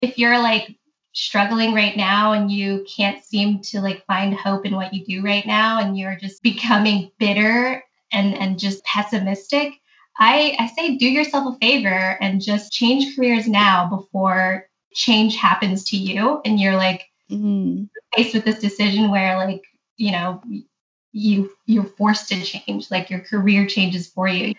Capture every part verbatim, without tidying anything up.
if you're like struggling right now and you can't seem to like find hope in what you do right now and you're just becoming bitter and, and just pessimistic, I, I say do yourself a favor and just change careers now before change happens to you and you're like mm. faced with this decision where like, you know, you you're forced to change, like your career changes for you.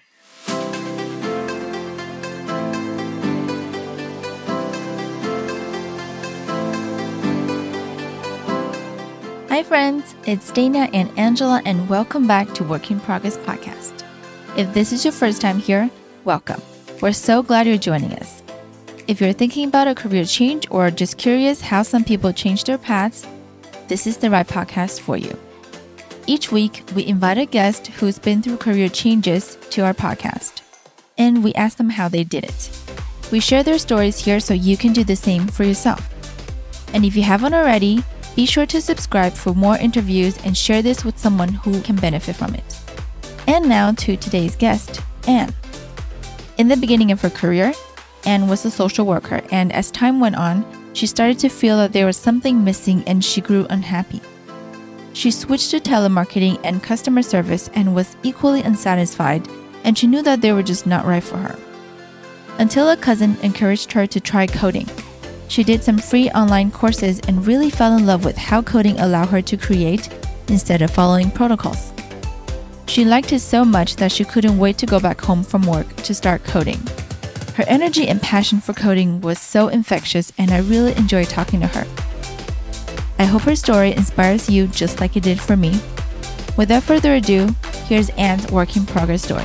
Hi friends, it's Dana and Angela and welcome back to Work in Progress Podcast. If this is your first time here, welcome. We're so glad you're joining us. If you're thinking about a career change or just curious how some people change their paths, this is the right podcast for you. Each week, we invite a guest who's been through career changes to our podcast, and we ask them how they did it. We share their stories here so you can do the same for yourself. And if you haven't already, be sure to subscribe for more interviews and share this with someone who can benefit from it. And now to today's guest, Anne. In the beginning of her career, Anne was a social worker, and as time went on, she started to feel that there was something missing and she grew unhappy. She switched to telemarketing and customer service and was equally unsatisfied, and she knew that they were just not right for her. Until a cousin encouraged her to try coding. She did some free online courses and really fell in love with how coding allowed her to create instead of following protocols. She liked it so much that she couldn't wait to go back home from work to start coding. Her energy and passion for coding was so infectious, and I really enjoyed talking to her. I hope her story inspires you just like it did for me. Without further ado, here's Anne's work in progress story.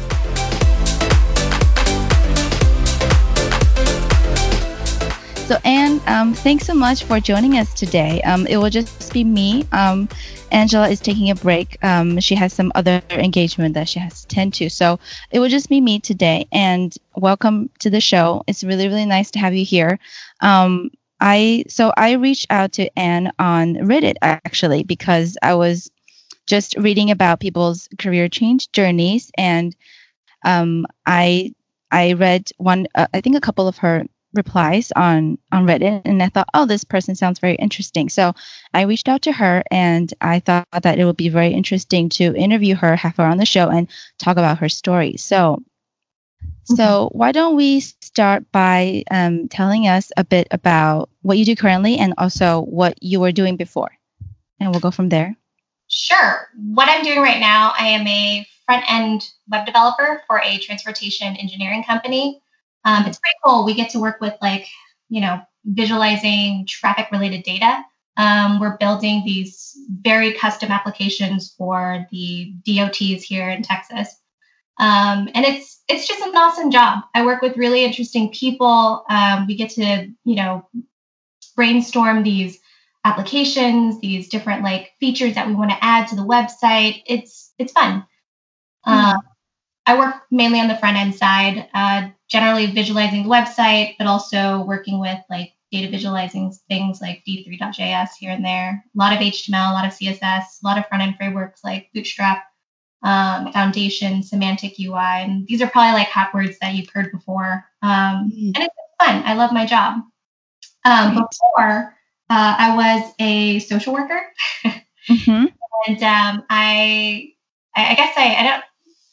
So Anne, um, thanks so much for joining us today. Um, it will just be me. Um, Angela is taking a break. Um, she has some other engagement that she has to tend to. So it will just be me today. And welcome to the show. It's really, really nice to have you here. Um, I so I reached out to Anne on Reddit actually because I was just reading about people's career change journeys, and um, I I read one uh, I think a couple of her replies on on Reddit, and I thought, oh, this person sounds very interesting. So I reached out to her, and I thought that it would be very interesting to interview her, have her on the show, and talk about her story. So, mm-hmm. so why don't we start by um, telling us a bit about what you do currently, and also what you were doing before, and we'll go from there. Sure. What I'm doing right now, I am a front-end web developer for a transportation engineering company. Um, it's pretty cool. We get to work with like, you know, visualizing traffic related data. Um, we're building these very custom applications for the D O Ts here in Texas. Um, and it's it's just an awesome job. I work with really interesting people. Um, we get to, you know, brainstorm these applications, these different like features that we want to add to the website. It's it's fun. Mm-hmm. Uh, I work mainly on the front end side, uh, generally visualizing the website, but also working with like data visualizing things like D three dot J S here and there. A lot of H T M L, a lot of C S S, a lot of front end frameworks like Bootstrap, um, Foundation, Semantic U I. And these are probably like hot words that you've heard before. Um, mm-hmm. And it's fun. I love my job. Um, before, uh, I was a social worker. mm-hmm. And um, I, I guess I, I don't,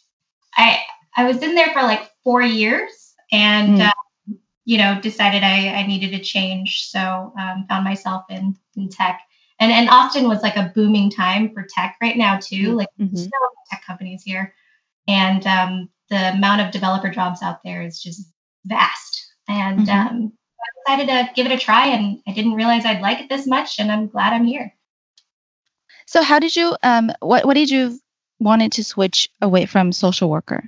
I I was in there for like four years and, mm. uh, you know, decided I, I needed a change. So um, found myself in, in tech. And and Austin was like a booming time for tech right now, too. Like mm-hmm. there's so many tech companies here. And um, the amount of developer jobs out there is just vast. And mm-hmm. um, I decided to give it a try. And I didn't realize I'd like it this much. And I'm glad I'm here. So how did you, um, what, what did you wanted to switch away from social worker?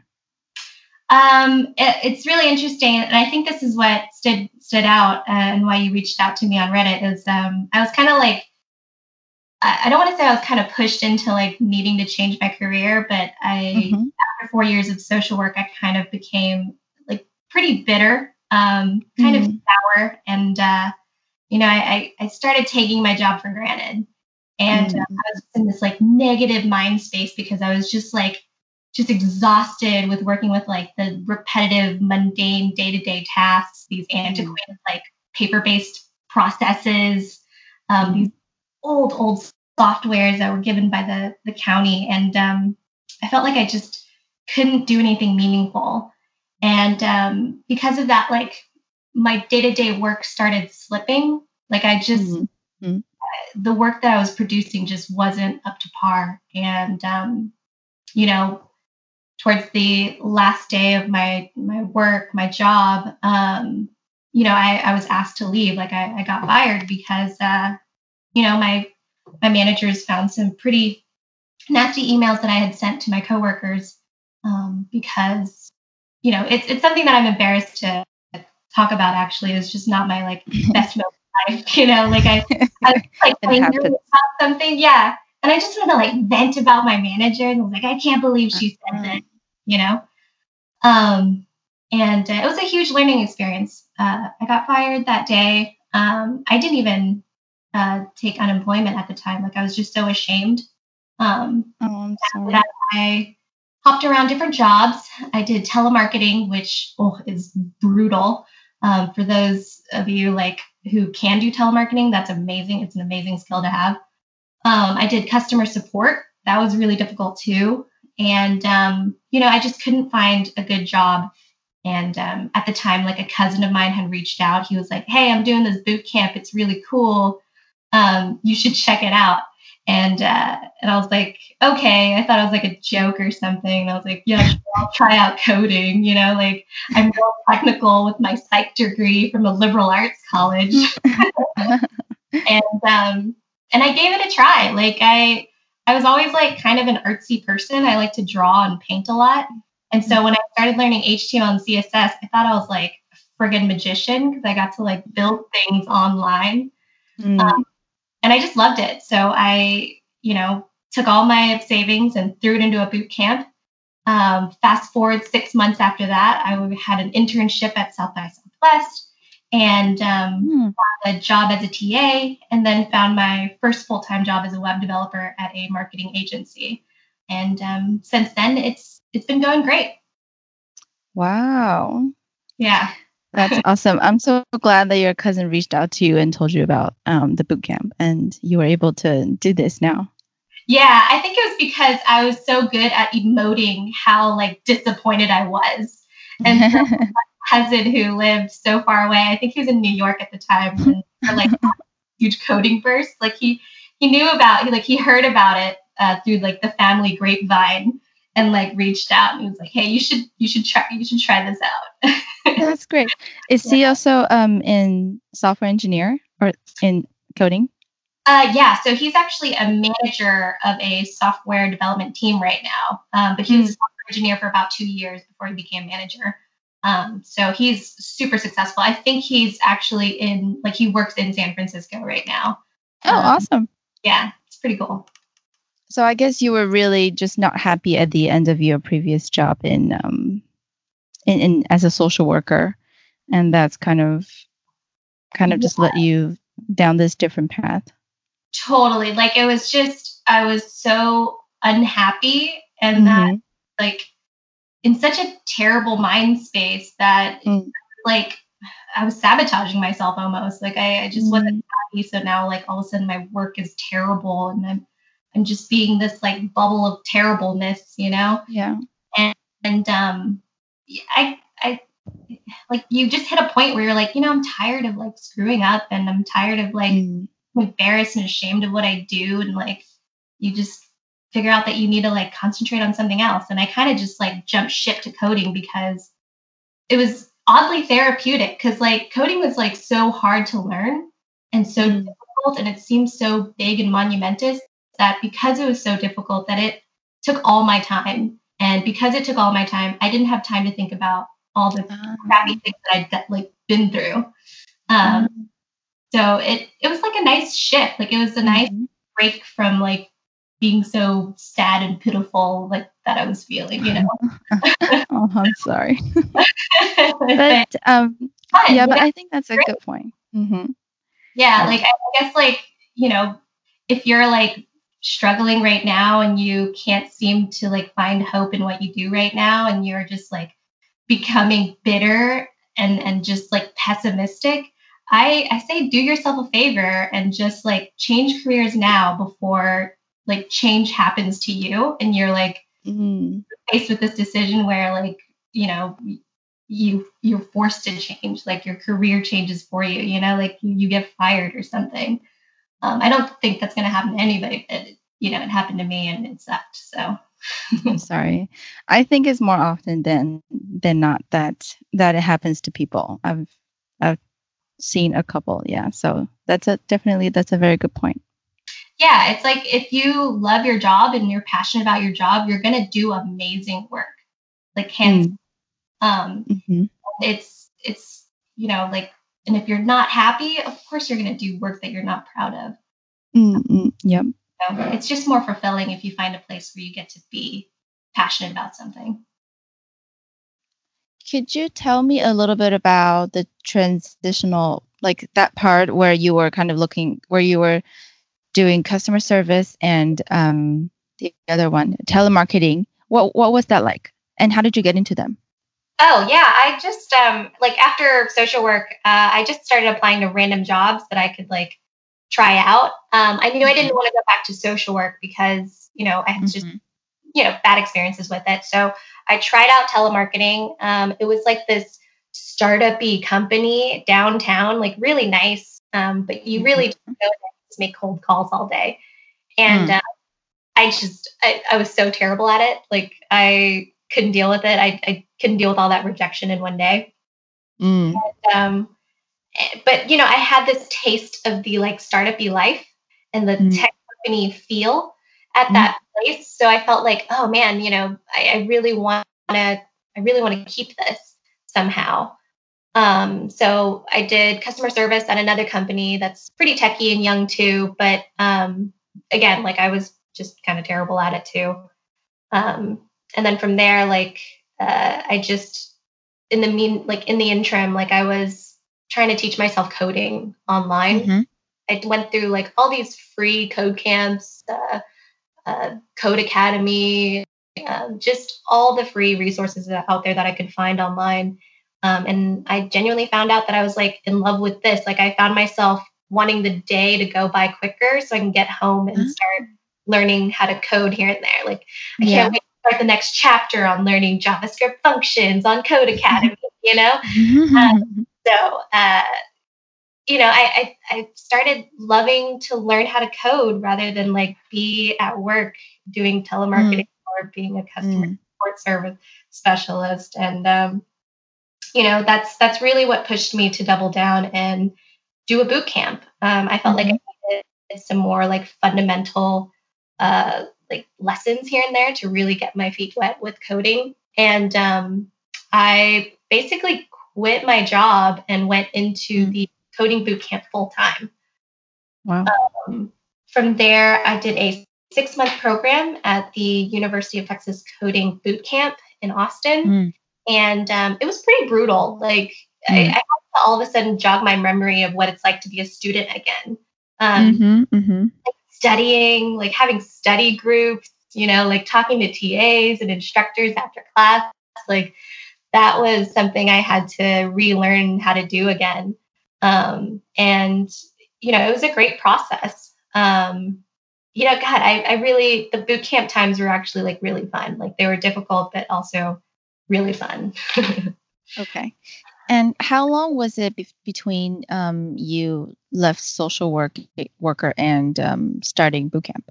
Um, it, it's really interesting. And I think this is what stood stood out uh, and why you reached out to me on Reddit is um, I was kind of like, I, I don't want to say I was kind of pushed into like needing to change my career, but I, mm-hmm. after four years of social work, I kind of became like pretty bitter, um, kind mm-hmm. of sour. And, uh, you know, I, I started taking my job for granted. And mm-hmm. uh, I was in this like negative mind space because I was just like, just exhausted with working with like the repetitive, mundane day-to-day tasks, these antiquated mm-hmm. like paper-based processes, um, these old, old softwares that were given by the, the county. And um, I felt like I just couldn't do anything meaningful. And um, because of that, like my day-to-day work started slipping. Like I just, mm-hmm. the work that I was producing just wasn't up to par. And, um, you know, towards the last day of my, my work, my job, um, you know, I, I was asked to leave. Like I, I got fired because, uh, you know, my, my managers found some pretty nasty emails that I had sent to my coworkers, um, because, you know, it's, it's something that I'm embarrassed to talk about. Actually, it's just not my like best moment of life, you know, like I, I was like angry about something. Yeah. And I just wanted to like vent about my manager, and I was like, I can't believe she said that, you know? Um, and uh, it was a huge learning experience. Uh, I got fired that day. Um, I didn't even uh, take unemployment at the time. Like I was just so ashamed. Um, oh, I'm sorry. That I hopped around different jobs. I did telemarketing, which oh, is brutal. Um, for those of you like who can do telemarketing, that's amazing. It's an amazing skill to have. Um, I did customer support. That was really difficult too. And, um, you know, I just couldn't find a good job. And um, at the time, like a cousin of mine had reached out. He was like, hey, I'm doing this boot camp. It's really cool. Um, you should check it out. And uh, and I was like, okay. I thought it was like a joke or something. And I was like, yeah, sure, I'll try out coding. You know, like I'm more technical with my psych degree from a liberal arts college. and um, and I gave it a try. Like I I was always like kind of an artsy person. I like to draw and paint a lot. And so when I started learning H T M L and C S S, I thought I was like a friggin' magician because I got to like build things online. Mm. Um, and I just loved it. So I, you know, took all my savings and threw it into a boot camp. Um, fast forward six months after that, I had an internship at South by Southwest and um, mm. found a job as a T A, and then found my first full-time job as a web developer at a marketing agency. And um, since then, it's it's been going great. Wow. Yeah. That's awesome. I'm so glad that your cousin reached out to you and told you about um, the boot camp, and you were able to do this now. Yeah, I think it was because I was so good at emoting how like disappointed I was. And so my cousin who lived so far away, I think he was in New York at the time, and for, like huge coding burst. Like he he knew about he like he heard about it uh, through like the family grapevine. And like reached out and he was like, "Hey, you should you should try you should try this out." That's great. Is yeah. he also um in software engineer or in coding? Uh, yeah. So he's actually a manager of a software development team right now. Um, but he was mm. a software engineer for about two years before he became manager. Um, so he's super successful. I think he's actually in like he works in San Francisco right now. Oh, um, awesome. Yeah, it's pretty cool. So I guess you were really just not happy at the end of your previous job in, um, in, in as a social worker, and that's kind of, kind of yeah. just let you down this different path. Totally, like it was just I was so unhappy, and mm-hmm. that like in such a terrible mind space that mm. like I was sabotaging myself almost. Like I, I just mm. wasn't happy. So now like all of a sudden my work is terrible, and I'm I'm just being this like bubble of terribleness, you know? Yeah. And, and, um, I, I, like, you just hit a point where you're like, you know, I'm tired of like screwing up, and I'm tired of like mm. embarrassed and ashamed of what I do. And like, you just figure out that you need to like concentrate on something else. And I kind of just like jumped ship to coding because it was oddly therapeutic, because like coding was like so hard to learn and so mm. difficult, and it seems so big and monumentous, that because it was so difficult that it took all my time. And because it took all my time, I didn't have time to think about all the uh, crappy things that I'd like been through. Um, uh, so it, it was like a nice shift. Like it was a nice mm-hmm. break from like being so sad and pitiful like that I was feeling, you know. Oh, I'm sorry. but um, Fun, yeah, but know? I think that's a Great. Good point. Mm-hmm. Yeah, like I guess like, you know, if you're like struggling right now and you can't seem to like find hope in what you do right now, and you're just like becoming bitter and and just like pessimistic, I, I say do yourself a favor and just like change careers now before like change happens to you and you're like Mm. faced with this decision where like, you know, you you're forced to change, like your career changes for you, you know, like you, you get fired or something. Um, I don't think that's going to happen to anybody, but you know, it happened to me and it sucked. So I'm sorry. I think it's more often than than not that that it happens to people. I've I've seen a couple, yeah. So that's a definitely that's a very good point. yeah, it's like if you love your job and you're passionate about your job, you're going to do amazing work, like hands. Mm. Um, Mm-hmm. it's it's you know like, and if you're not happy, of course you're going to do work that you're not proud of. Mm-mm. Yep. So it's just more fulfilling if you find a place where you get to be passionate about something. Could you tell me a little bit about the transitional, like that part where you were kind of looking, where you were doing customer service and um, the other one, telemarketing? What what was that like, and how did you get into them? Oh yeah, I just um like after social work, uh, I just started applying to random jobs that I could like try out. Um, I knew I didn't Mm-hmm. want to go back to social work because you know I had just Mm-hmm. you know bad experiences with it. So I tried out telemarketing. Um, it was like this startup-y company downtown, like really nice. Um, but you really just Mm-hmm. go there and just make cold calls all day, and uh, I just I, I was so terrible at it. Like I couldn't deal with it. I, I couldn't deal with all that rejection in one day. Mm-hmm. Um, eh, but you know, I had this taste of the like startup-y life and the Mm-hmm. tech company feel at that place. So I felt like, oh man, you know, I, I really want to, I really want to keep this somehow. Um, so I did customer service at another company that's pretty techy and young too. But um, again, like I was just kind of terrible at it too. Um, and then from there, like uh, I just in the mean like in the interim, like I was trying to teach myself coding online. Mm-hmm. I went through like all these free code camps, uh, uh, Code Academy, um, just all the free resources that out there that I could find online. Um, and I genuinely found out that I was like in love with this. Like I found myself wanting the day to go by quicker so I can get home and start learning how to code here and there. Like I Yeah. can't wait to start the next chapter on learning JavaScript functions on Code Academy, you know? Um, so, uh, you know, I, I, I started loving to learn how to code rather than like be at work doing telemarketing or being a customer Mm. support service specialist. And, um, you know, that's, that's really what pushed me to double down and do a boot camp. Um, I felt like Mhm. I needed some more like fundamental, uh, like lessons here and there to really get my feet wet with coding. And, um, I basically quit my job and went into Mm. the coding boot camp full time. Wow. Um, from there, I did a six month program at the University of Texas Coding Boot Camp in Austin. Mm. And um, it was pretty brutal. Like, I, I Mm. had to all of a sudden jog my memory of what it's like to be a student again. Um, Mhm. Mhm. Studying, like having study groups, you know, like talking to T As and instructors after class. Like, that was something I had to relearn how to do again. Um, and, you know, it was a great process. Um, you know, God, I, I really, the boot camp times were actually like really fun. Like they were difficult, but also really fun. Okay. And how long was it be- between um, you left social work worker and um, starting boot camp?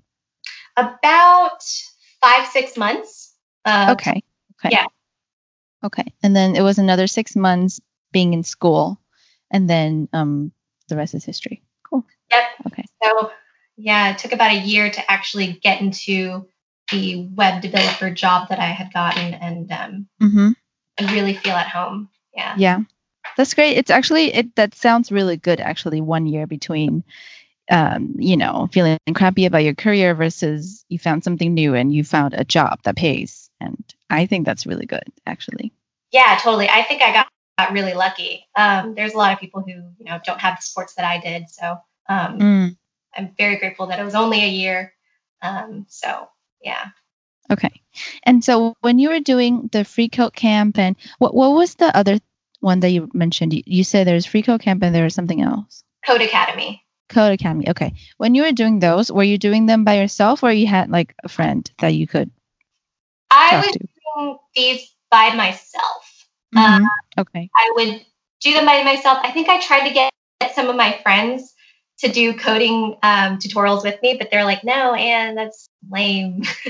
About five, six months. Uh, Okay. Okay. Yeah. Okay. And then it was another six months being in school, and then um, the rest is history. Cool. Yep. Okay. So, yeah, it took about a year to actually get into the web developer job that I had gotten and um, Mm-hmm. and really feel at home. Yeah. Yeah. That's great. It's actually it. That sounds really good. Actually, one year between, um, you know, feeling crappy about your career versus you found something new and you found a job that pays. And I think that's really good, actually. Yeah, totally. I think I got, got really lucky. Um, there's a lot of people who, you know, don't have the sports that I did. So um, Mm. I'm very grateful that it was only a year. Um, so, yeah. Okay. And so when you were doing the free code camp and what what was the other one that you mentioned? You, you said there's Free Code Camp and there's something else. Code Academy. Code Academy. Okay. When you were doing those, were you doing them by yourself or you had like a friend that you could I talk was to? doing these by myself. Mm-hmm. Um, Okay. I would do them by myself. I think I tried to get some of my friends to do coding um, tutorials with me, but they're like, no, Anne, that's lame. So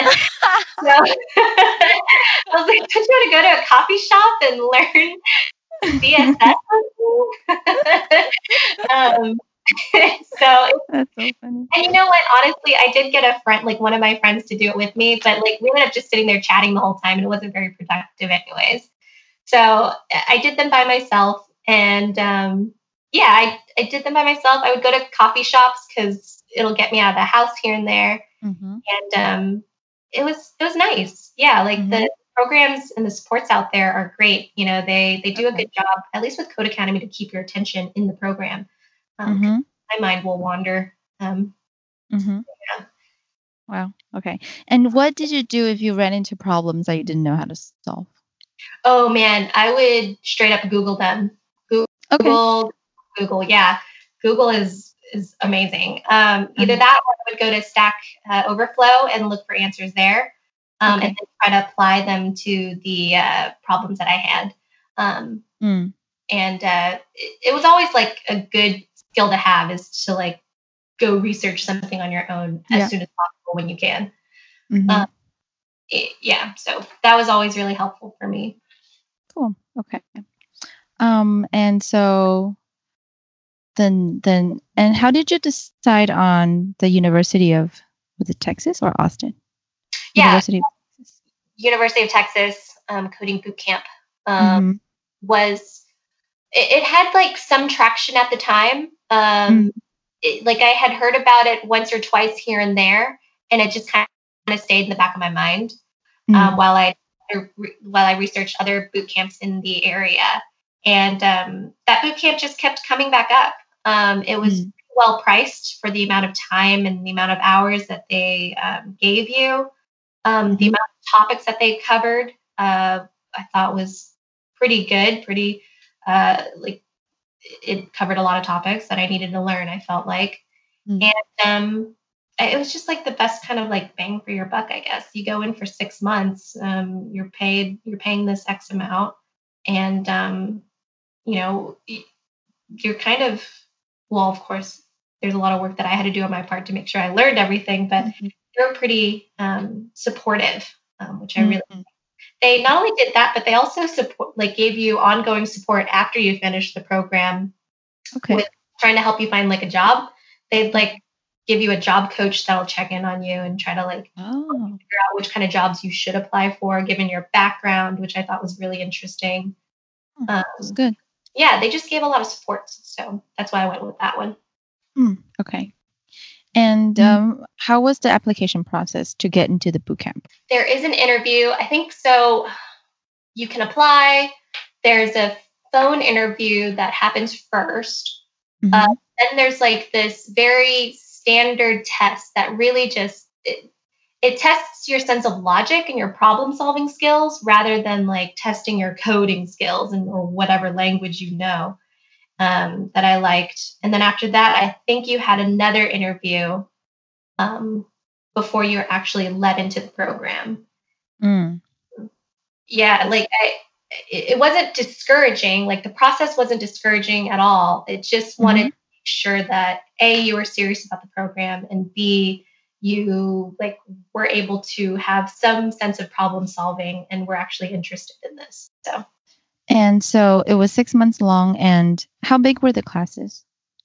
I was like, don't you want to go to a coffee shop and learn C S S? um, so That's so funny. And you know what? Honestly, I did get a friend, like one of my friends, to do it with me, but like we ended up just sitting there chatting the whole time, and it wasn't very productive, anyways. So I did them by myself, and um, yeah, I, I did them by myself. I would go to coffee shops because it'll get me out of the house here and there, Mm-hmm. and um, it was it was nice. Yeah, like Mhm. the programs and the supports out there are great. You know, they they do a Okay. good job, at least with Code Academy, to keep your attention in the program. Um, 'cause Mm-hmm. my mind will wander. Um, Mm-hmm. yeah. Wow. Okay. And what did you do if you ran into problems that you didn't know how to solve? Oh man, I would straight up Google them. Google, Okay. Google, yeah. Google is is amazing. Um, either Uh-huh. that, or I would go to Stack uh, Overflow and look for answers there, um, Okay. and then try to apply them to the uh, problems that I had. Um, Mm. and uh, it, it was always like a good skill to have, is to like go research something on your own as Yeah. soon as possible when you can. Mm-hmm. Um, it- yeah, so that was always really helpful for me. Cool. Okay. Um, and so then then and how did you decide on the University of, was it Texas or Austin? Yeah, University of Texas. University of Texas um, coding boot camp um, Mm-hmm. was it, it had like some traction at the time. Um, Mm. it, like I had heard about it once or twice here and there, and it just kind of stayed in the back of my mind Mm. um, while I while I researched other boot camps in the area. And um, that boot camp just kept coming back up. Um, it was Mm. well priced for the amount of time and the amount of hours that they um, gave you. Um, the Mhm. amount of topics that they covered, uh, I thought was pretty good. Pretty uh, like it covered a lot of topics that I needed to learn, I felt like. Mm. And um, it was just like the best kind of like bang for your buck, I guess. You go in for six months, um, you're paid, you're paying this X amount, and um, you know, you're kind of, well, of course, there's a lot of work that I had to do on my part to make sure I learned everything, but Mhm. they were pretty um, supportive, um, which I really. Mhm. They not only did that, but they also support, like, gave you ongoing support after you finished the program Okay. with trying to help you find like a job. They'd like give you a job coach that'll check in on you and try to like Oh. figure out which kind of jobs you should apply for, given your background, which I thought was really interesting. Hmm, Um, That's good. yeah, they just gave a lot of support, so that's why I went with that one. Mm. Okay. And um, how was the application process to get into the boot camp? There is an interview, I think. So you can apply. There's a phone interview that happens first. Mhm. Uh, then there's like this very standard test that really just it, it tests your sense of logic and your problem solving skills rather than like testing your coding skills and or whatever language you know. Um, that I liked. And then after that, I think you had another interview um, before you were actually let into the program. Mm. Yeah, like I, it it wasn't discouraging. Like the process wasn't discouraging at all. It just wanted Mhm. to make sure that A, you were serious about the program, and B, you like were able to have some sense of problem solving and were actually interested in this. So And so it was six months long. And how big were the classes?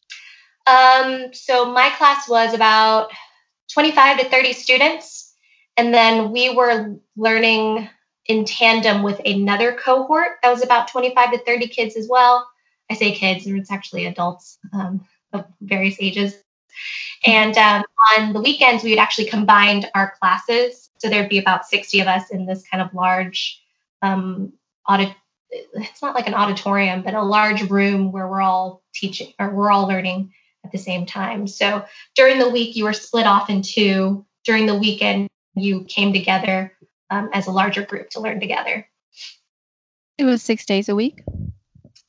Um, so my class was about twenty-five to thirty students. And then we were learning in tandem with another cohort that was about twenty-five to thirty kids as well. I say kids, it's actually adults um, of various ages. And um, on the weekends, we had actually combined our classes. So there'd be about sixty of us in this kind of large um, audit. It's not like an auditorium, but a large room where we're all teaching or we're all learning at the same time. So during the week, you were split off in two. During the weekend, you came together um, as a larger group to learn together. It was six days a week?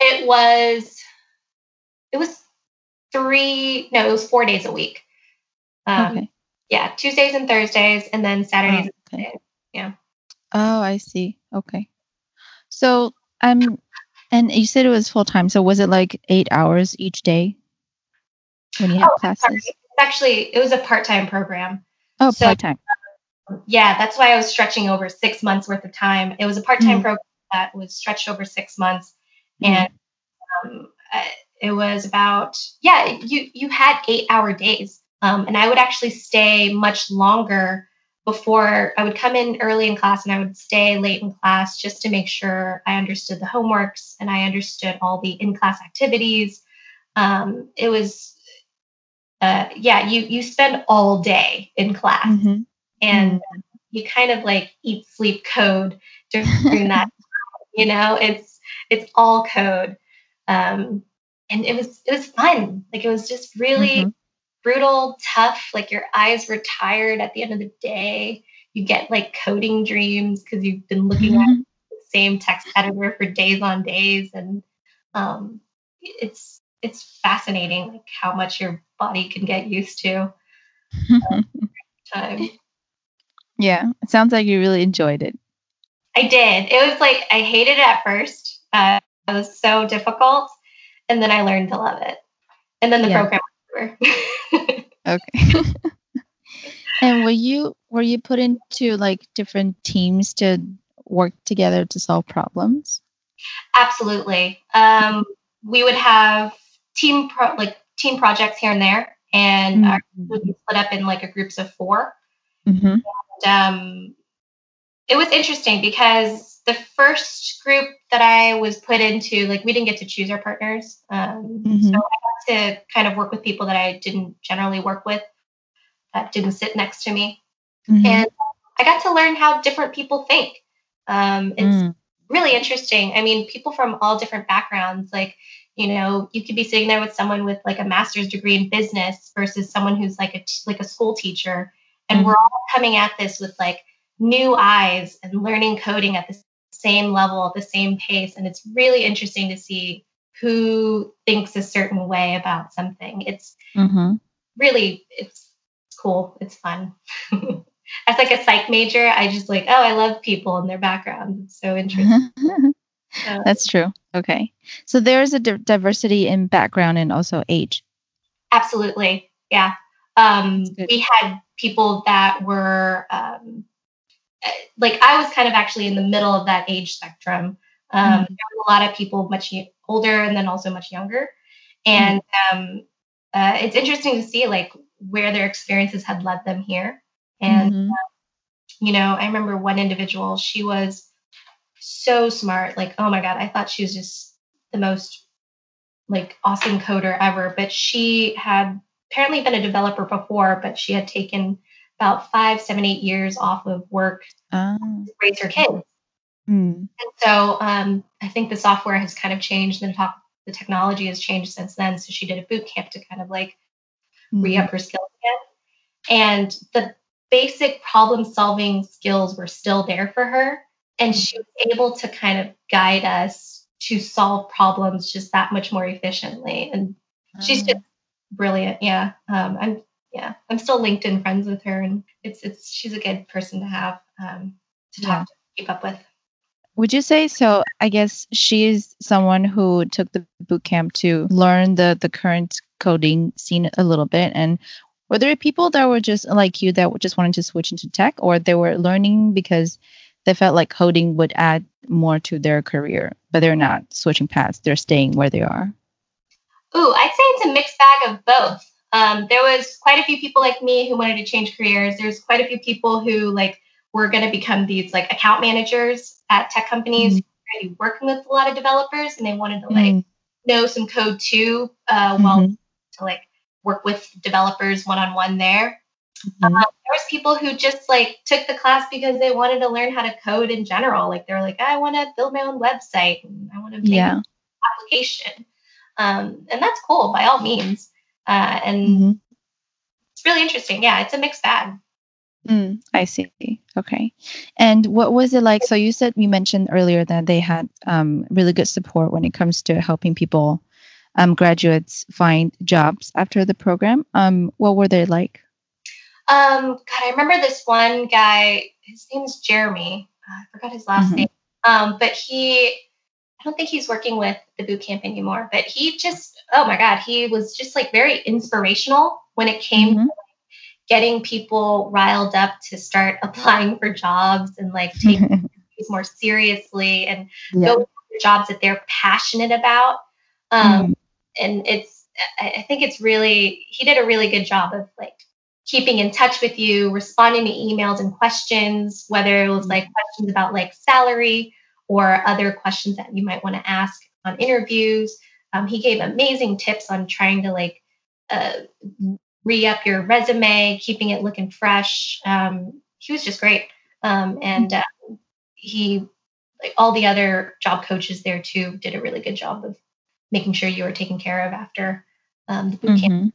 It was, it was three, no, it was four days a week. Um, Okay. yeah, Tuesdays and Thursdays, and then Oh, Saturdays and okay. Sundays. Yeah. Oh, I see. Okay. So, um, and you said it was full time. So was it like eight hours each day when you have Oh, I'm sorry. classes? It's actually, it was a part-time program. Oh, So part time. yeah, that's why I was stretching over six months worth of time. It was a part-time Mm, program that was stretched over six months, and mm, um, uh, it was about yeah. You you had eight-hour days, um, and I would actually stay much longer before I would come in early in class, and I would stay late in class just to make sure I understood the homeworks and I understood all the in-class activities. Um, it was uh, yeah, you you spend all day in class, mm-hmm, and mm. you kind of like eat, sleep, code during that. You know, it's it's all code, um, and it was it was fun. Like it was just really Mm-hmm. brutal, tough. Like your eyes were tired at the end of the day. You get like coding dreams because you've been looking at the same text editor for days on days, and um, it's it's fascinating like how much your body can get used to time. Yeah, it sounds like you really enjoyed it. I did. It was like I hated it at first. Uh, it was so difficult, and then I learned to love it. And then the Yeah. program was over. Okay. And were you were you put into like different teams to work together to solve problems? Absolutely. Um, we would have team pro- like team projects here and there, and our Mm-hmm. would be split up in like a groups of four. Mm-hmm. And, um, it was interesting because the first group that I was put into, like we didn't get to choose our partners. Um, so Mm-hmm. I got to kind of work with people that I didn't generally work with, that didn't sit next to me. Mm-hmm. And I got to learn how different people think. Um, it's Mm. really interesting. I mean, people from all different backgrounds, like, you know, you could be sitting there with someone with like a master's degree in business versus someone who's like a t- like a school teacher, and we're Mm-hmm. all coming at this with like new eyes and learning coding at the same level, at the same pace, and it's really interesting to see who thinks a certain way about something. It's Mm-hmm. really it's cool. It's fun. As like a psych major, I just like, oh, I love people and their backgrounds. It's so interesting. Uh, That's true. Okay. So there's a di- diversity in background and also age. absolutely. Yeah. That's Um, good. we had people that were um, uh, like, I was kind of actually in the middle of that age spectrum. Um, there Mm, was a lot of people much y- older and then also much younger. mm, And um, uh, it's interesting to see like where their experiences had led them here. And, mhm. you know, I remember one individual, she was so smart. Like, oh my God, I thought she was just the most like awesome coder ever. But she had apparently been a developer before, but she had taken about five, seven, eight years off of work Ah, to raise her kids. mm, And so um, I think the software has kind of changed and the, talk, the technology has changed since then. So she did a boot camp to kind of like re mhm. up her skills again. And the basic problem solving skills were still there for her. And she was able to kind of guide us to solve problems just that much more efficiently. And she's just Ah, brilliant. Yeah. Um, I'm, yeah, I'm still LinkedIn friends with her, and it's, it's, she's a good person to have um, to talk yeah. to, keep up with. Would you say so? I guess she is someone who took the boot camp to learn the the current coding scene a little bit. And were there people that were just like you that were just wanted to switch into tech, or they were learning because they felt like coding would add more to their career, but they're not switching paths. They're staying where they are. Ooh, I'd say it's a mixed bag of both. Um, there was quite a few people like me who wanted to change careers. There's quite a few people who like were going to become these like account managers at tech companies Mm, who were already working with a lot of developers, and they wanted to like mm, know some code too, uh, while mhm, to like work with developers one on one there. Um, mhm. there was people who just like took the class because they wanted to learn how to code in general. Like they're like, I want to build my own website and I want to make an Yeah. application. Um, and that's cool by all means. Uh, and Mm-hmm. it's really interesting. Yeah, it's a mixed bag. Mm, I see. Okay. And what was it like? So you said you mentioned earlier that they had um, really good support when it comes to helping people, um, graduates find jobs after the program. Um, what were they like? Um, God, I remember this one guy. His name is Jeremy. Uh, I forgot his last Mm-hmm. name. Um, but he, I don't think he's working with the boot camp anymore. But he just, oh my God, he was just like very inspirational when it came to Mm-hmm. getting people riled up to start applying for jobs and like take these more seriously and go Yeah. for jobs that they're passionate about. Um, Mm-hmm. and it's, I I think it's really, he did a really good job of like keeping in touch with you, responding to emails and questions, whether it was like questions about like salary or other questions that you might want to ask on interviews. Um, he gave amazing tips on trying to like uh, re-up your resume, keeping it looking fresh. Um, he was just great. Um, and uh, he, like all the other job coaches there too, did a really good job of making sure you were taken care of after um, the boot camp. Mm-hmm.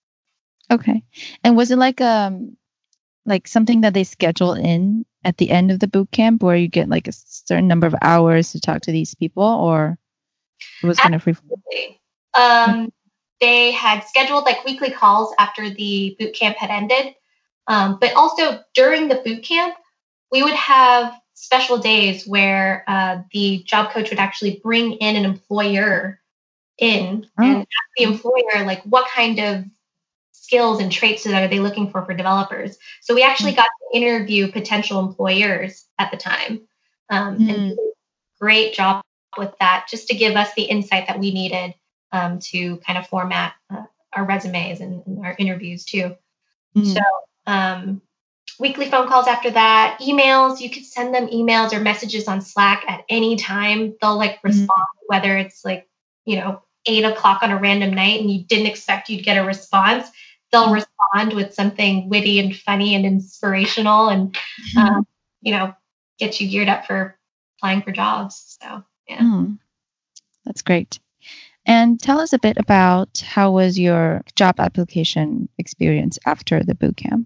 Okay. And was it like um like something that they schedule in at the end of the boot camp where you get like a certain number of hours to talk to these people, or it was kind of free? Absolutely. Um, they had scheduled like weekly calls after the boot camp had ended. Um, but also during the boot camp, we would have special days where uh, the job coach would actually bring in an employer in and Oh. ask the employer like what kind of skills and traits are they looking for for developers. So we actually got to interview potential employers at the time, um, and he Mm-hmm. did a great job with that, just to give us the insight that we needed um, to kind of format uh, our resumes and, and our interviews too. So um, weekly phone calls after that, emails. You could send them emails or messages on Slack at any time. They'll like respond, whether it's like, you know, eight o'clock on a random night and you didn't expect you'd get a response. They'll respond with something witty and funny and inspirational and, um, you know, get you geared up for applying for jobs. So, yeah. Mm, that's great. And tell us a bit about how was your job application experience after the boot camp?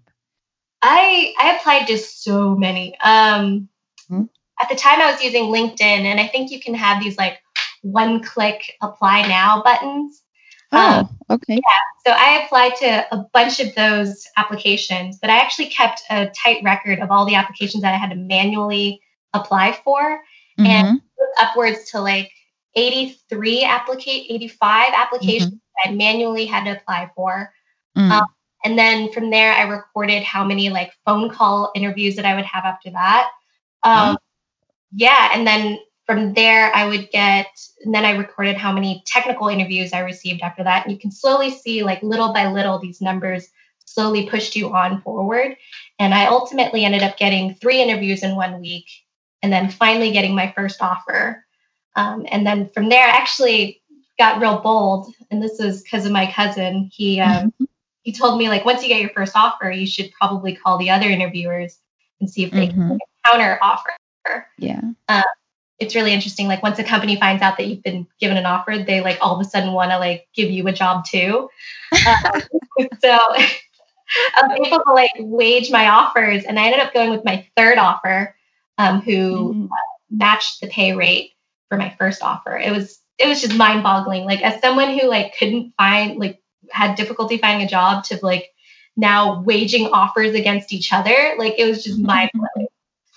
I I applied to so many. Um, Mhm. at the time, I was using LinkedIn, and I think you can have these like one-click apply now buttons. Um, Oh, okay. so I applied to a bunch of those applications, but I actually kept a tight record of all the applications that I had to manually apply for, and Mm-hmm. it was upwards to like eighty-three applicate, eighty-five applications Mm-hmm. that I manually had to apply for. Um, Mm. and then from there, I recorded how many like phone call interviews that I would have after that. Wow. Um, yeah, and then from there, I would get, and then I recorded how many technical interviews I received after that. And you can slowly see, like little by little, these numbers slowly pushed you on forward. And I ultimately ended up getting three interviews in one week, and then finally getting my first offer. Um, and then from there, I actually got real bold, and this is because of my cousin. He um, he told me like once you get your first offer, you should probably call the other interviewers and see if they can Mm-hmm. make a counter offer. Yeah. Uh, it's really interesting. Like once a company finds out that you've been given an offer, they like all of a sudden want to like give you a job too. Uh, so I was able to like wage my offers, and I ended up going with my third offer, um, who Mhm. matched the pay rate for my first offer. It was it was just mind boggling. Like as someone who like couldn't find like had difficulty finding a job to like now waging offers against each other, like it was just mind blowing.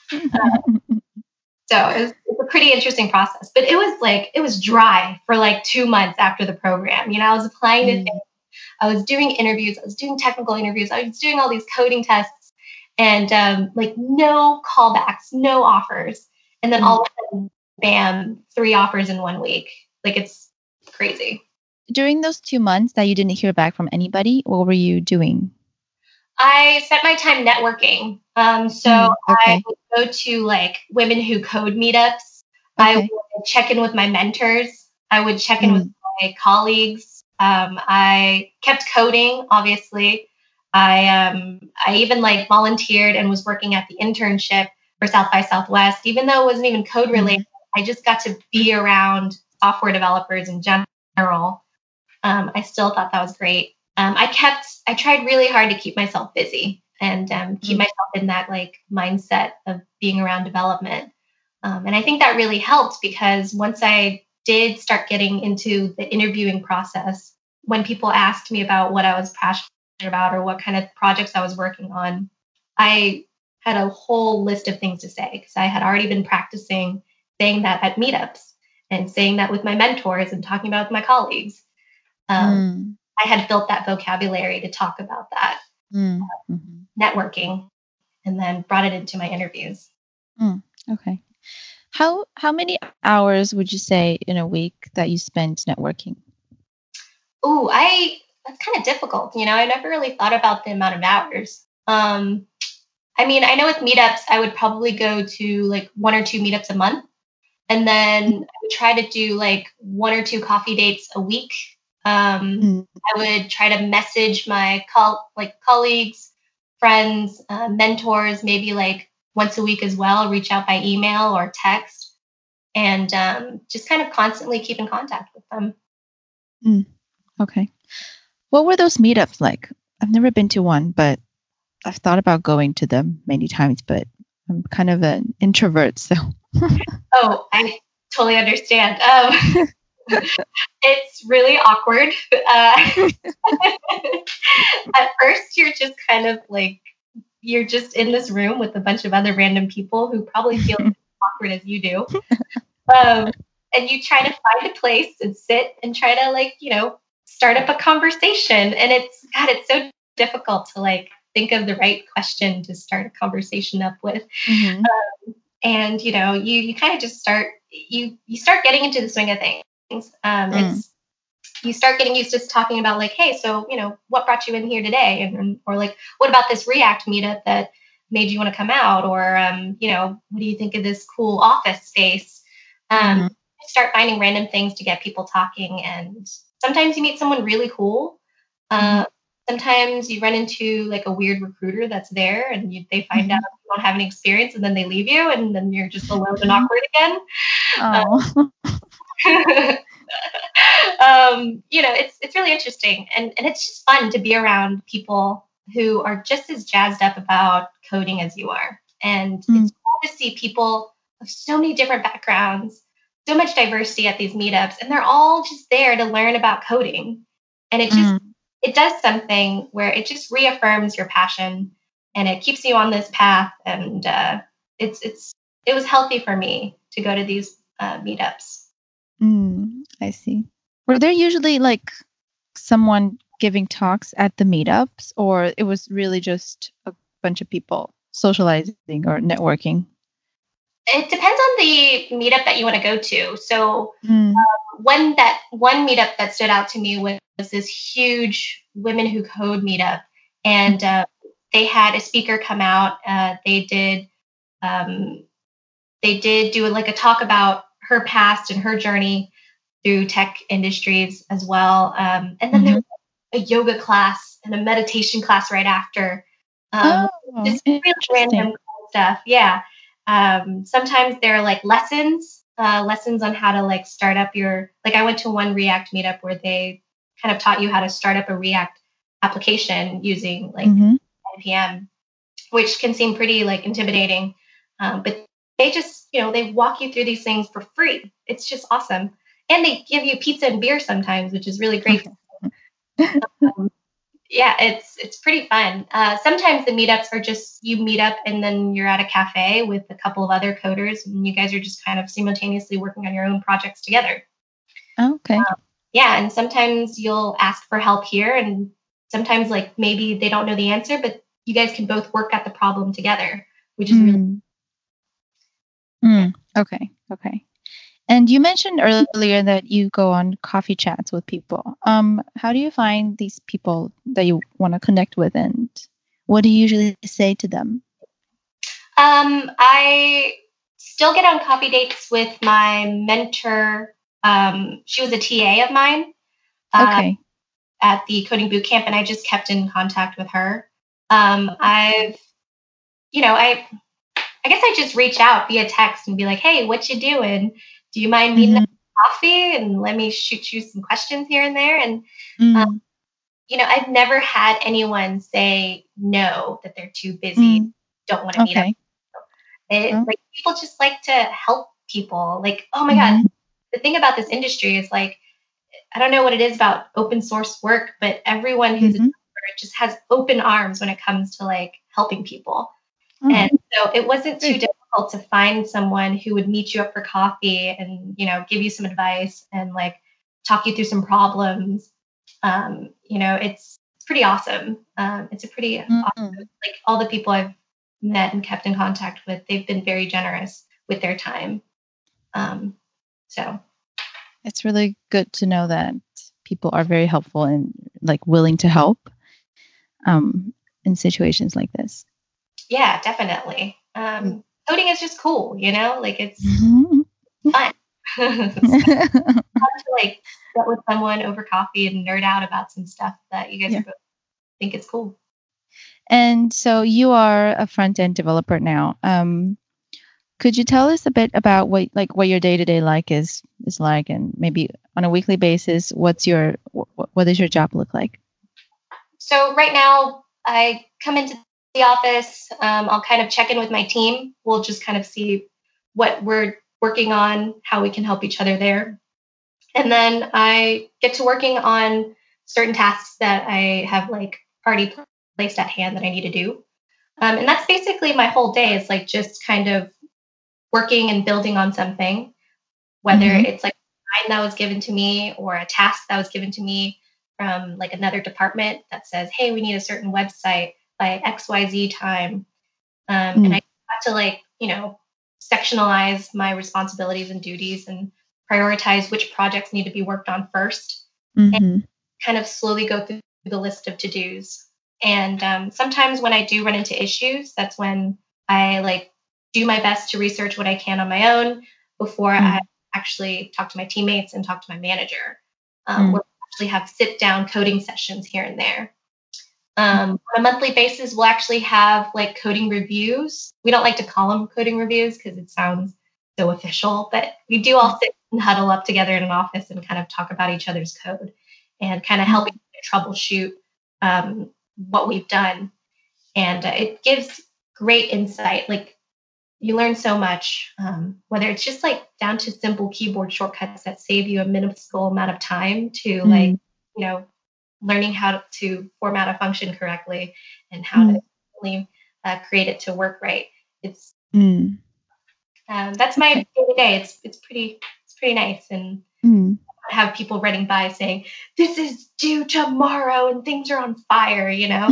So it was, it was a pretty interesting process, but it was like it was dry for like two months after the program. You know, I was applying to things, Mm. I was doing interviews, I was doing technical interviews, I was doing all these coding tests, and um, like no callbacks, no offers, and then all Mm. of a sudden, bam, three offers in one week. Like it's crazy. During those two months that you didn't hear back from anybody, what were you doing? I spent my time networking. Um, so Mm. I Okay. would go to like women who code meetups. I Okay. would check in with my mentors. I would check in with Mm. my colleagues. Um, I kept coding, obviously. I um, I even like volunteered and was working at the internship for South by Southwest, even though it wasn't even code related. Mhm. I just got to be around software developers in general. Um, I still thought that was great. Um, I kept, I tried really hard to keep myself busy. and um, keep Mm. myself in that like mindset of being around development. Um, and I think that really helped because once I did start getting into the interviewing process, when people asked me about what I was passionate about or what kind of projects I was working on, I had a whole list of things to say because I had already been practicing saying that at meetups and saying that with my mentors and talking about it with my colleagues. Um, Mm. I had built that vocabulary to talk about that Mm. Mhm. networking and then brought it into my interviews. Mm. Okay. How how many hours would you say in a week that you spend networking? Ooh, I that's kind of difficult. You know, I never really thought about the amount of hours. Um, I mean, I know with meetups, I would probably go to like one or two meetups a month. And then I would try to do like one or two coffee dates a week. Um, Mm. I would try to message my col- like colleagues, friends, uh, mentors, maybe like once a week as well, reach out by email or text, and um, just kind of constantly keep in contact with them. Mm. Okay. What were those meetups like? I've never been to one, but I've thought about going to them many times, but I'm kind of an introvert, so. Oh, I totally understand. Um, it's really awkward. Uh, at first, you're just kind of like, you're just in this room with a bunch of other random people who probably feel as awkward as you do. Um, and you try to find a place and sit and try to like, you know, start up a conversation. And it's, God, it's so difficult to like think of the right question to start a conversation up with. Mhm. Um, and, you know, you, you kind of just start, you, you start getting into the swing of things. Um, Mm. it's, you start getting used to talking about like, hey, so, you know, what brought you in here today? And, and or like, what about this React meetup that made you want to come out? Or, um, you know, what do you think of this cool office space? Um, Mhm. start finding random things to get people talking. And sometimes you meet someone really cool. Mhm. Uh, sometimes you run into like a weird recruiter that's there and you, they find out Mhm. you don't have any experience and then they leave you and then you're just alone and awkward again. Oh. um, you know, it's it's really interesting, and and it's just fun to be around people who are just as jazzed up about coding as you are, and Mm. it's cool to see people of so many different backgrounds, so much diversity at these meetups, and they're all just there to learn about coding, and it just Mm. it does something where it just reaffirms your passion, and it keeps you on this path, and uh, it's it's it was healthy for me to go to these uh, meetups. Mm. I see. Were there usually like someone giving talks at the meetups, or it was really just a bunch of people socializing or networking? It depends on the meetup that you want to go to. So Mm. one that one meetup that stood out to me was, was this huge women who code meetup, and uh, they had a speaker come out. Uh, they did um, they did do like a talk about her past and her journey through tech industries as well. Um, and then there Mhm. was a yoga class and a meditation class right after. Um, Oh, just really random interesting. cool stuff. Yeah. Um, sometimes they're like lessons, uh, lessons on how to like start up your, like I went to one React meetup where they kind of taught you how to start up a React application using like Mhm. N P M, which can seem pretty like intimidating. Um, but they just, you know, they walk you through these things for free. It's just awesome. And they give you pizza and beer sometimes, which is really great. Um, yeah, it's it's pretty fun. Uh, sometimes the meetups are just you meet up and then you're at a cafe with a couple of other coders and you guys are just kind of simultaneously working on your own projects together. Okay. Yeah, and sometimes you'll ask for help here and sometimes like maybe they don't know the answer, but you guys can both work at the problem together, which is really Mm. yeah. Mm. Okay. Okay. And you mentioned earlier that you go on coffee chats with people. Um, how do you find these people that you want to connect with, and what do you usually say to them? Um, I still get on coffee dates with my mentor. Um, she was a T A of mine uh, Okay. at the coding boot camp, and I just kept in contact with her. Um, I've, you know, I, I guess I just reach out via text and be like, "Hey, what you doing? Do you mind meeting up Mm-hmm. for coffee? And let me shoot you some questions here and there." And uh, Mm. you know, I've never had anyone say no, that they're too busy, Mm, don't want to meet up. okay. It, Oh, like people just like to help people. Like, oh my God, mm-hmm, the thing about this industry is like, I don't know what it is about open source work, but everyone who's a mm-hmm. developer just has open arms when it comes to like helping people. Oh, And so it wasn't too great. difficult to find someone who would meet you up for coffee and, you know, give you some advice and like talk you through some problems. Um, you know, it's pretty awesome. Um, it's a pretty Mm-hmm. awesome, like all the people I've met and kept in contact with, they've been very generous with their time. Um, so It's really good to know that people are very helpful and like willing to help um, in situations like this. yeah, definitely. Mm. Um, coding is just cool, you know, like it's Mhm. fun. It's fun to like sit with someone over coffee and nerd out about some stuff that you guys Yeah. are both think it's cool. And so you are a front end developer now. Um, could you tell us a bit about what like what your day to day like is is like, and maybe on a weekly basis, what's your what, what does your job look like? So right now, I come into the office. Um, I'll kind of check in with my team. We'll just kind of see what we're working on, how we can help each other there. And then I get to working on certain tasks that I have like already placed at hand that I need to do. Um, and that's basically my whole day is like just kind of working and building on something, whether Mm-hmm. it's like a design that was given to me or a task that was given to me from like another department that says, hey, we need a certain website by X Y Z time. Um, and I have to like, you know, sectionalize my responsibilities and duties and prioritize which projects need to be worked on first and Mm-hmm. kind of slowly go through the list of to-dos. And um, sometimes when I do run into issues, that's when I like do my best to research what I can on my own before I actually talk to my teammates and talk to my manager. Um, Mm-hmm. where we actually have sit down coding sessions here and there. Um, on a monthly basis, we'll actually have like coding reviews. We don't like to call them coding reviews because it sounds so official, but we do all sit and huddle up together in an office and kind of talk about each other's code and kind of help each other troubleshoot um, what we've done. And uh, it gives great insight. Like you learn so much, um, whether it's just like down to simple keyboard shortcuts that save you a minuscule amount of time to like, Mm-hmm. you know, learning how to format a function correctly and how to really uh, create it to work right. It's Mm-hmm. um, that's my Okay. day to day. It's it's pretty it's pretty nice, and Mm. I have people running by saying this is due tomorrow and things are on fire. You know,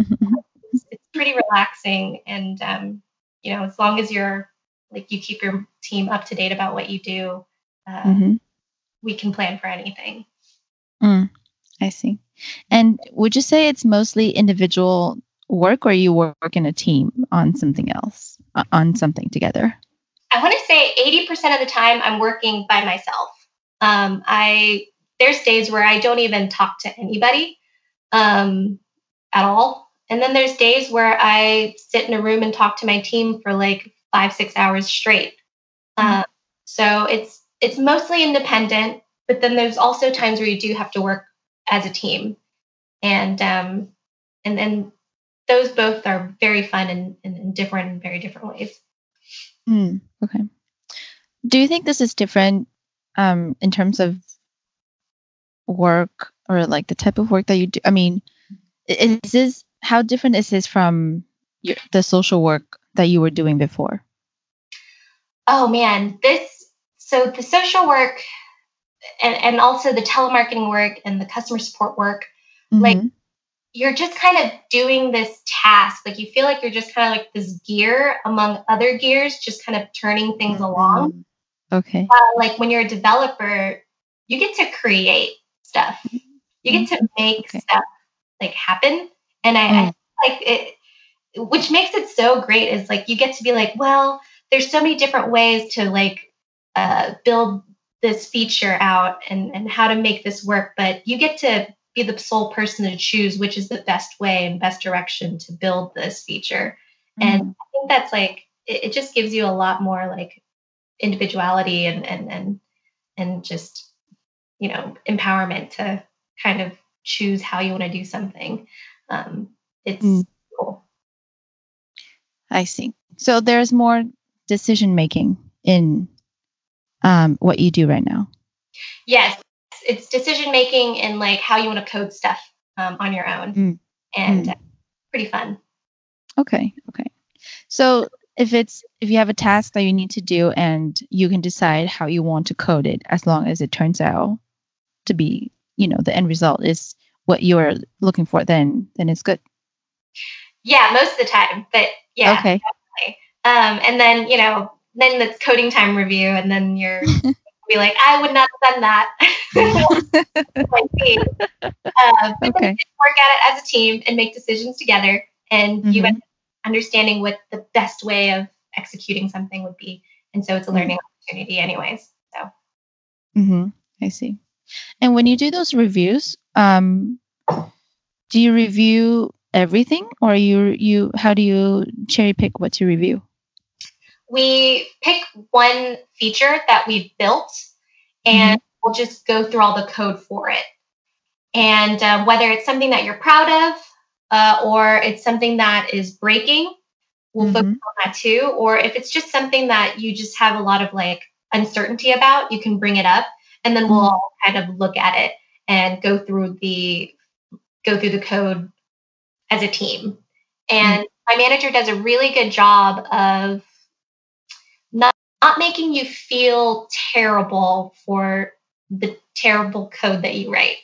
it's, it's pretty relaxing, and um, you know, as long as you're like you keep your team up to date about what you do, uh, Mm-hmm. we can plan for anything. Mm. I see. And would you say it's mostly individual work, or you work in a team on something else, uh, on something together? I want to say eighty percent of the time I'm working by myself. Um, I there's days where I don't even talk to anybody um, at all, and then there's days where I sit in a room and talk to my team for like five six hours straight. Mm. Uh, so it's it's mostly independent, but then there's also times where you do have to work as a team, and um, and then those both are very fun and, and, and different in very different ways. Mm. Okay. Do you think this is different um, in terms of work, or like the type of work that you do? I mean, i- is this how different is this from your, the social work that you were doing before? Oh man, this so the social work and, and also the telemarketing work and the customer support work, like Mm-hmm. you're just kind of doing this task. Like you feel like you're just kind of like this gear among other gears, just kind of turning things along. Mm. Okay. Uh, like when you're a developer, you get to create stuff. You get Mm. to make Okay. stuff like happen. And I, I Mm. feel like it, which makes it so great is like you get to be like, well, there's so many different ways to like uh, build this feature out and and how to make this work, but you get to be the sole person to choose which is the best way and best direction to build this feature. And Mm. I think that's like it, it just gives you a lot more like individuality and and and and just you know empowerment to kind of choose how you want to do something. Um, it's Mm. cool. I see. So there's more decision making in um, what you do right now. Yes, it's decision making and like how you want to code stuff um, on your own, Mm. and Mm. uh, pretty fun. Okay. Okay. So if it's if you have a task that you need to do and you can decide how you want to code it, as long as it turns out to be, you know, the end result is what you're looking for, then then it's good. Yeah, most of the time, but yeah, Okay. definitely. Um, and then you know, then it's coding time review, and then you're be like, I would not have done that. Like me. Uh, but then Okay. you just work at it as a team and make decisions together, and you end Mm-hmm. up understanding what the best way of executing something would be. And so it's a learning opportunity, anyways. So Mm-hmm. I see. And when you do those reviews, um, do you review everything, or you you how do you cherry pick what to review? we pick one feature that we've built, and we'll just go through all the code for it. And uh, whether it's something that you're proud of, uh, or it's something that is breaking, we'll focus Mm-hmm. on that too. Or if it's just something that you just have a lot of like uncertainty about, you can bring it up, and then we'll Mhm. all kind of look at it and go through the go through the code as a team. And my manager does a really good job of not, not making you feel terrible for the terrible code that you write.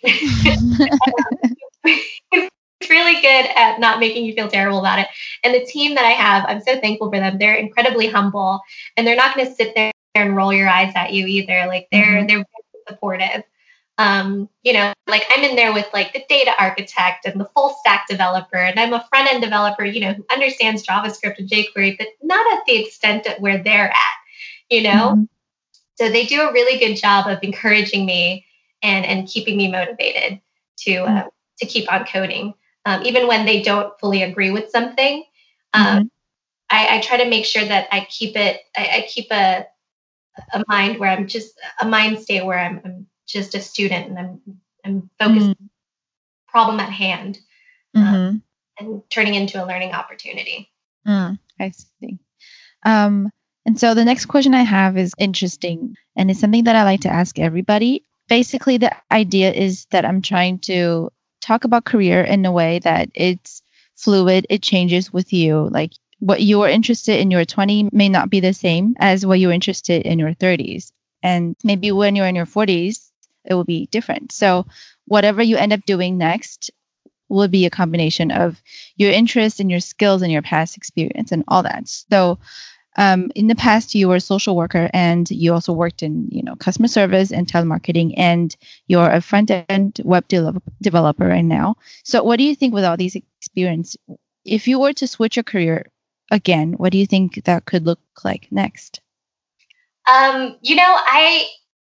It's really good at not making you feel terrible about it. And the team that I have, I'm so thankful for them. They're incredibly humble, and they're not going to sit there and roll your eyes at you either. Like they're Mhm. they're very supportive. Um, you know, like I'm in there with like the data architect and the full stack developer, and I'm a front end developer, you know, who understands JavaScript and jQuery, but not at the extent at where they're at, you know. Mhm. So they do a really good job of encouraging me and and keeping me motivated to uh, to keep on coding, um, even when they don't fully agree with something. Um, Mhm. I, I try to make sure that I keep it. I, I keep a a mind where I'm just a mind state where I'm, I'm just a student and I'm I'm focused on Mhm. the problem at hand, uh, Mhm. and turning into a learning opportunity. Mm. I see. Um, and so the next question I have is interesting, and it's something that I like to ask everybody. Basically, the idea is that I'm trying to talk about career in a way that it's fluid, it changes with you. Like what you were interested in your twenties may not be the same as what you were interested in your thirties. And maybe when you're in your forties, it will be different. So whatever you end up doing next will be a combination of your interest and your skills and your past experience and all that. So um, in the past, you were a social worker and you also worked in, you know, customer service and telemarketing, and you're a front end web de- developer right now. So, what do you think with all these experience, if you were to switch your career again, what do you think that could look like next? Um, you know, I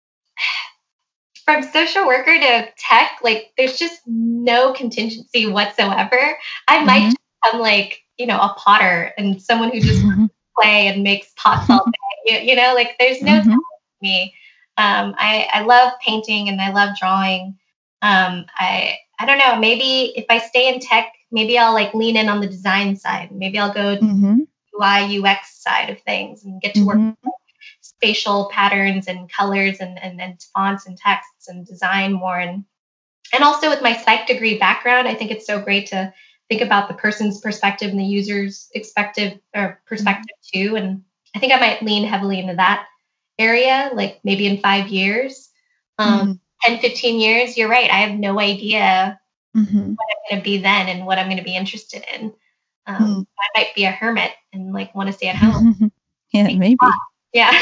from social worker to tech, like there's just no contingency whatsoever. I might Mhm. just become like, you know, a potter and someone who just play and makes pots all day. You, you know, like there's no time Mhm. for me. Um, I, I love painting and I love drawing. Um, I I don't know, maybe if I stay in tech, maybe I'll like lean in on the design side. Maybe I'll go Mhm. U I U X side of things and get to work Mhm. spatial patterns and colors and, and, and fonts and texts and design more. And, and also with my psych degree background, I think it's so great to think about the person's perspective and the user's expected or perspective too. And I think I might lean heavily into that area, like maybe in five years, um, Mhm. ten, fifteen years. You're right. I have no idea Mhm. what I'm going to be then and what I'm going to be interested in. Um, Mhm. I might be a hermit and like want to stay at home. Yeah, maybe. Yeah.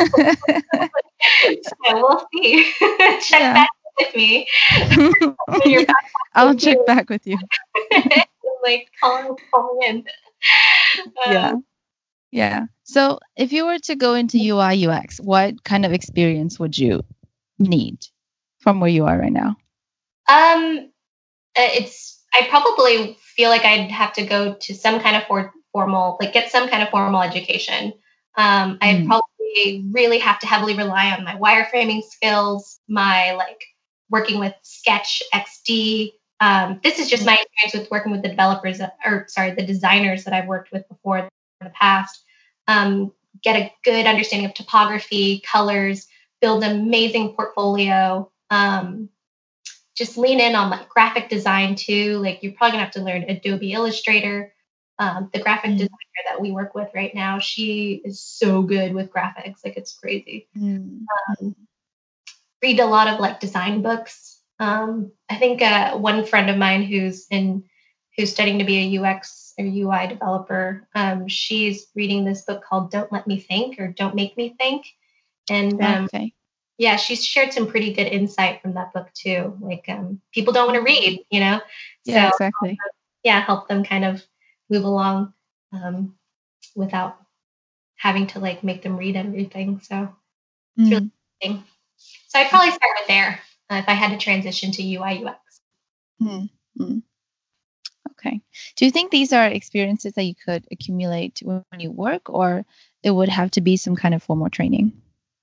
So we'll see. Check Yeah. back with me when you're Yeah. I'll check back with you. back like call, call me in. Yeah. Um, Yeah. So if you were to go into U I U X, what kind of experience would you need from where you are right now? um, uh, it's. I probably feel like I'd have to go to some kind of for, formal, like get some kind of formal education. Um, I'd Mm. probably really have to heavily rely on my wireframing skills, my like working with Sketch, X D, um, this is just my experience with working with the developers that, or sorry, the designers that I've worked with before in the past. Um, get a good understanding of topography, colors, build an amazing portfolio. Um, just lean in on like graphic design too. Like you're probably gonna have to learn Adobe Illustrator. Um, the graphic Mm. designer that we work with right now, she is so good with graphics. Like it's crazy. Mm. Um, read a lot of like design books. Um, I think uh, one friend of mine who's in who's studying to be a U X or U I developer, um, she's reading this book called "Don't Let Me Think" or "Don't Make Me Think," and um, Okay. yeah, she's shared some pretty good insight from that book too. Like um, people don't want to read, you know, Yeah, so exactly. yeah, help them kind of move along um, without having to like make them read everything. So it's really Mm. interesting. So I'd probably start with there uh, if I had to transition to U I U X. Mm. Mm. Okay. Do you think these are experiences that you could accumulate when you work, or it would have to be some kind of formal training?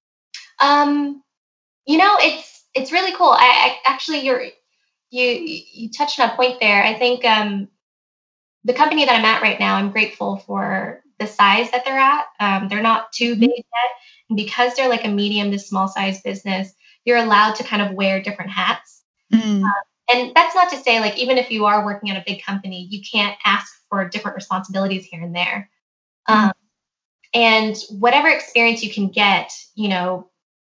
Um, you know, it's it's really cool. I, I actually you're you you touched on a point there. I think um, the company that I'm at right now, I'm grateful for the size that they're at. Um, they're not too Mhm. big yet, and because they're like a medium to small size business, you're allowed to kind of wear different hats. Mm. And that's not to say like even if you are working at a big company, you can't ask for different responsibilities here and there. Mm. Um, and whatever experience you can get, you know,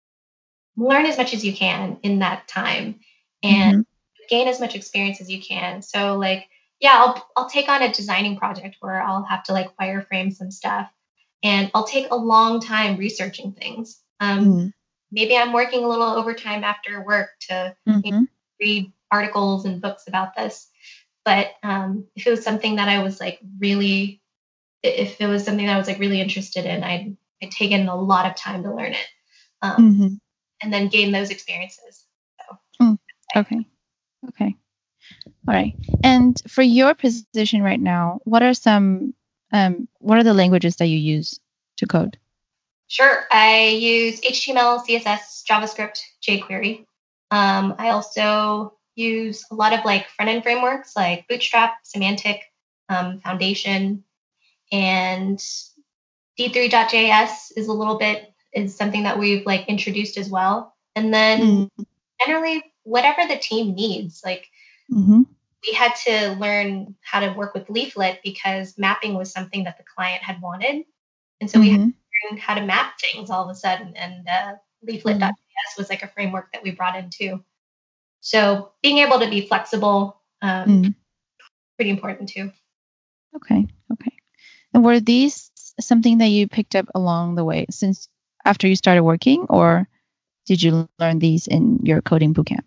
learn as much as you can in that time and Mhm. gain as much experience as you can. So like, yeah, I'll I'll take on a designing project where I'll have to like wireframe some stuff and I'll take a long time researching things. Um, Mm. maybe I'm working a little overtime after work to you know, Mhm. read articles and books about this. But um, if it was something that I was like really, if it was something that I was like really interested in, I'd, I'd taken a lot of time to learn it. Um, Mhm. and then gain those experiences. So, Mm. Okay. Okay. All right. And for your position right now, what are some um what are the languages that you use to code? sure, I use H T M L, C S S, JavaScript, jQuery. Um, I also use a lot of like front end frameworks like Bootstrap, Semantic, um, Foundation, and D three dot J S is a little bit is something that we've like introduced as well. And then Mm. generally whatever the team needs, like Mhm. we had to learn how to work with Leaflet because mapping was something that the client had wanted. And so we had Mhm. to learn how to map things all of a sudden. And uh, Mm. Leaflet.js was like a framework that we brought in too. So being able to be flexible, um, Mm. pretty important too. Okay. Okay. And were these something that you picked up along the way since after you started working, or did you learn these in your coding bootcamp?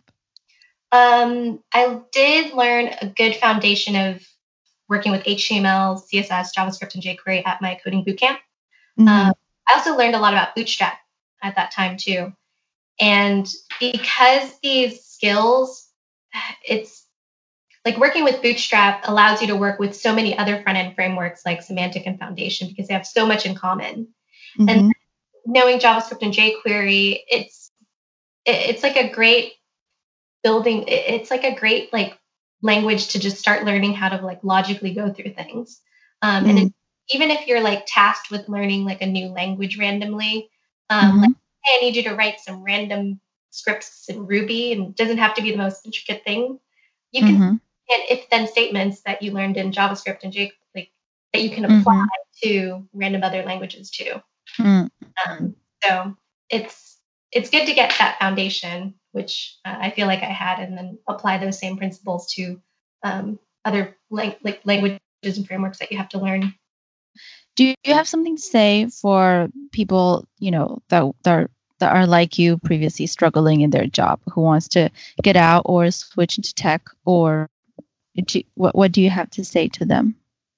Um, I did learn a good foundation of working with H T M L, C S S, JavaScript, and jQuery at my coding bootcamp. Um, Mhm. I also learned a lot about Bootstrap at that time too. And because these skills, it's like working with Bootstrap allows you to work with so many other front end frameworks like Semantic and Foundation because they have so much in common. And Mhm. knowing JavaScript and jQuery, it's it's like a great building. It's like a great like language to just start learning how to like logically go through things. Um, and it, Mm. even if you're like tasked with learning like a new language randomly, um, like Mhm. hey, I need you to write some random scripts in Ruby, and it doesn't have to be the most intricate thing. You can Mhm. and if then statements that you learned in JavaScript and J like that you can apply Mhm. to random other languages too. Mm. Um, so it's it's good to get that foundation, which uh, I feel like I had, and then apply those same principles to um, other lang- like languages and frameworks that you have to learn. Do you have something to say for people, you know, that that are, that are like you previously struggling in their job, who wants to get out or switch into tech, or do, what what do you have to say to them?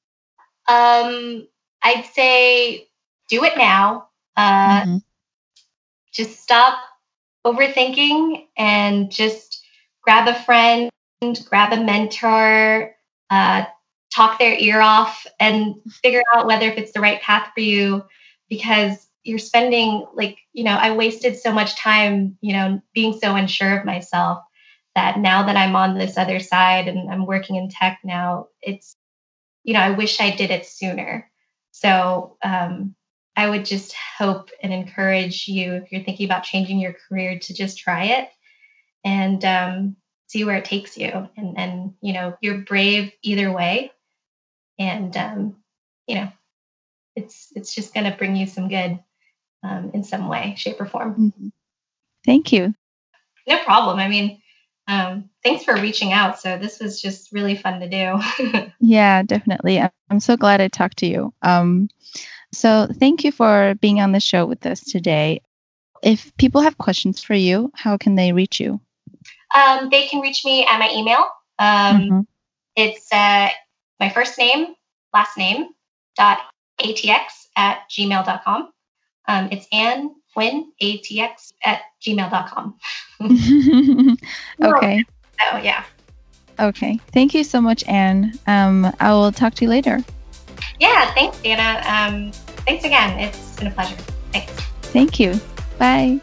Um, I'd say do it now. Uh, Mm-hmm. just stop overthinking and just grab a friend, grab a mentor, uh, talk their ear off, and figure out whether if it's the right path for you. Because you're spending like you know, I wasted so much time, you know, being so unsure of myself, that now that I'm on this other side and I'm working in tech now, it's, you know, I wish I did it sooner. So um, I would just hope and encourage you, if you're thinking about changing your career, to just try it and um, see where it takes you. And, and, you know, you're brave either way. And, um, you know, it's, it's just going to bring you some good um, in some way, shape or form. Mm-hmm. Thank you. No problem. I mean, um, thanks for reaching out. So this was just really fun to do. Yeah, definitely. I'm, I'm so glad I talked to you. Um, so thank you for being on the show with us today. If people have questions for you, how can they reach you? Um, they can reach me at my email. Um, mm-hmm. It's uh, my first name, last name, dot atx at gmail dot com. Um, it's Anne Quinn, atx at gmail dot com. Okay. So, yeah. Okay. Thank you so much, Anne. Um, I will talk to you later. Yeah. Thanks, Dana. Um, thanks again. It's been a pleasure. Thanks. Thank you. Bye.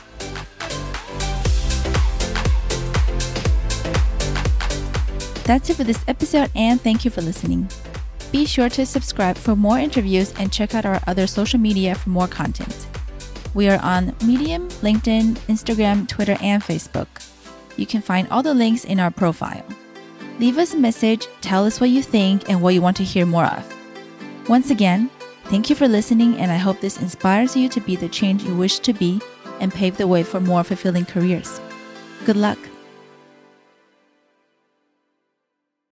That's it for this episode, and thank you for listening. Be sure to subscribe for more interviews and check out our other social media for more content. We are on Medium, LinkedIn, Instagram, Twitter, and Facebook. You can find all the links in our profile. Leave us a message, tell us what you think and what you want to hear more of. Once again, thank you for listening, and I hope this inspires you to be the change you wish to be and pave the way for more fulfilling careers. Good luck.